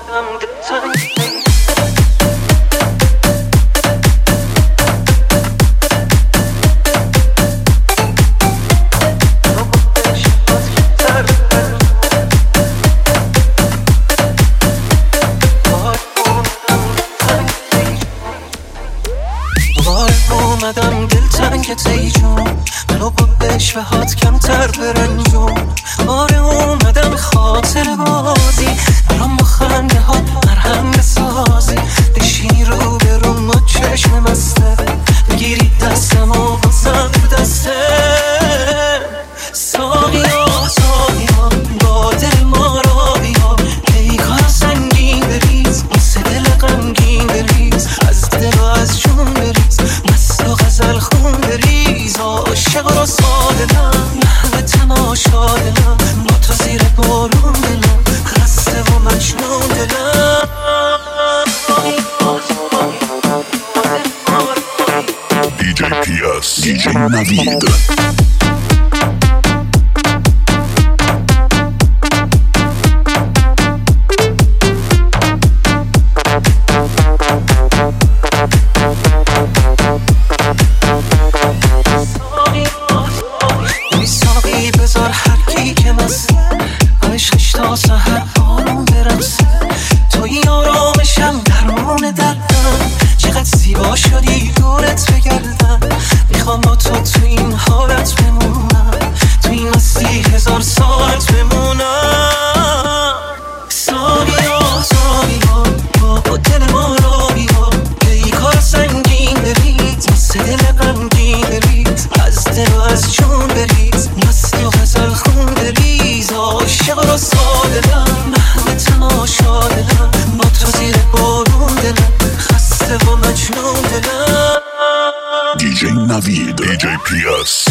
اومدم دلتنگت ای جون، منو با بشوهات کمتر برنجون. آره اومدم خاطر بازی، برام با خنده ها مرهم بسازی. بشینی رو به رو ما چشم بسته، بگیری دستم و بازم دسته. ساقیا ساقیا با دل ما را بیا، ای کار سنگین بریز، واسه دل غمگین بریز. از دل و از جون بریز، مست و غزل خون بریز. عاشق رو ساده دلم، محو تماشا دلم، با تو زیر بارون دلم، خسته و مجنون دلم. DJ PS DJ Navid. بذار هر کی که مست عشقش تا سحر آروم برسه. توی آرامشم درمان دردم، چقدر زیبا شدی دورت بگردم. میخوام با تو این حالت بمونم، تو این مستی 1000 ساعت بمونم. ساقیا ساقیا با دل ما را بیا، ای کار سنگین بریز، واسه دل غمگین بریز. از دل و از جون بریز، مستی و غزل خون بریز. عاشق رو ساده دلم، محو تماشا دلم، با تو زیر بارون دلم، خسته و مجنون دلم. DJ Navid DJ PS